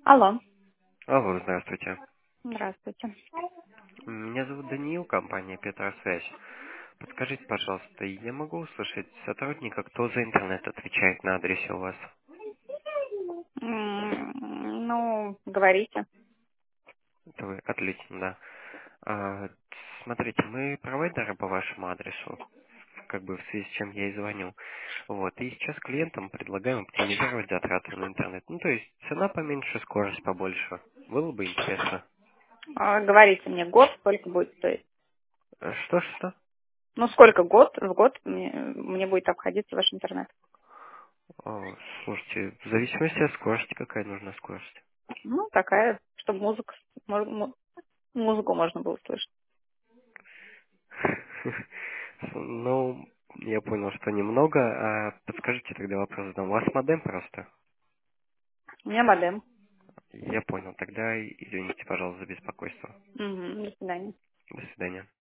Алло, Алло, здравствуйте. здравствуйте. Меня зовут Даниил, компания Петросвязь. Подскажите, пожалуйста, я могу услышать сотрудника, кто за интернет отвечает на адресе у вас? Ну, говорите. Это вы? Отлично, да. А, смотрите, мы провайдеры по вашему адресу, как бы в связи с чем я и звоню. Вот, и сейчас клиентам предлагаем оптимизировать затраты на интернет. Ну, то есть цена поменьше, скорость побольше. Было бы интересно. Говорите мне год, сколько будет стоить. Что? Ну, сколько в год мне будет обходиться ваш интернет. О, слушайте, в зависимости от скорости, какая нужна скорость. Ну, такая, чтобы музыку можно было слышать. Ну, я понял, что немного. А подскажите тогда вопрос задам. У вас модем просто? У меня модем. Я понял. Тогда извините, пожалуйста, за беспокойство. Мгм, до свидания. До свидания.